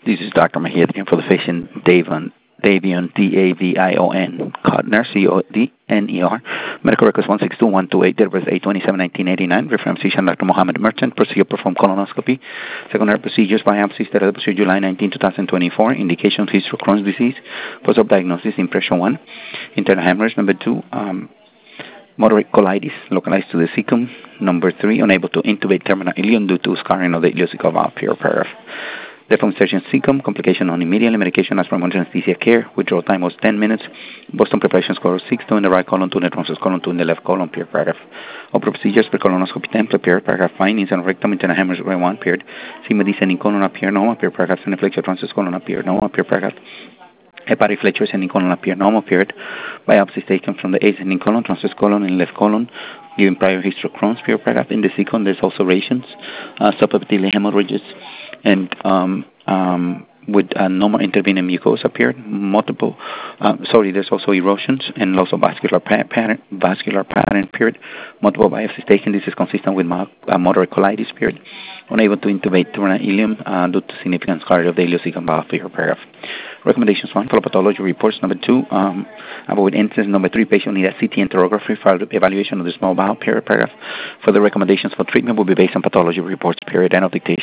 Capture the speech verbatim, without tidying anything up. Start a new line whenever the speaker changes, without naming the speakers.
This is Doctor Mejia again for the patient Davion, Davion, D A V I O N, Codner, C O D N E R. Medical records one six two one two eight, date of birth eight twenty-seven nineteen eighty-nine. Reference physician Doctor Mohammed Merchant. Procedure performed colonoscopy. Secondary procedures biopsy started procedure July nineteenth, twenty twenty-four. Indication history of Crohn's disease. Post-op diagnosis impression one. Internal hemorrhage number two. Um, moderate colitis localized to the cecum. Number three, unable to intubate terminal ileum due to scarring of the ileocecal valve, pure paragraph. Left insertion cecum, complication on immediately, medication as from anesthesia care, withdrawal time was ten minutes. Boston preparation score six, two in the right colon, two in the transverse colon, two in the left colon, period, paragraph. Upper procedures per colonoscopy template, period, paragraph. Findings on rectum, internal hemorrhage, grade one, period. Sigma descending colon appear normal, period, paragraph. Cineflexure transverse colon appear normal, period, paragraph. Hepatic flexure ascending colon appear normal, period. Biopsies taken from the ascending colon, transverse colon, and left colon. Given prior history of Crohn's, period, paragraph. In the cecum, there's ulcerations, uh, subepithelial hemorrhages, and um, um, with uh, normal intervening mucosa appeared. Multiple, uh, sorry, there's also erosions and loss of vascular pa- pattern, vascular pattern, period. Multiple biopsies taken. This is consistent with mild, uh, moderate colitis, period. Unable to intubate terminal ileum uh, due to significant scarring of the ileocecum valve, period, paragraph. Recommendations one, follow pathology reports. Number two, um, avoid incidence. Number three, patient need a C T enterography for evaluation of the small bowel, period, paragraph. For the recommendations for treatment will be based on pathology reports, period, end of dictation.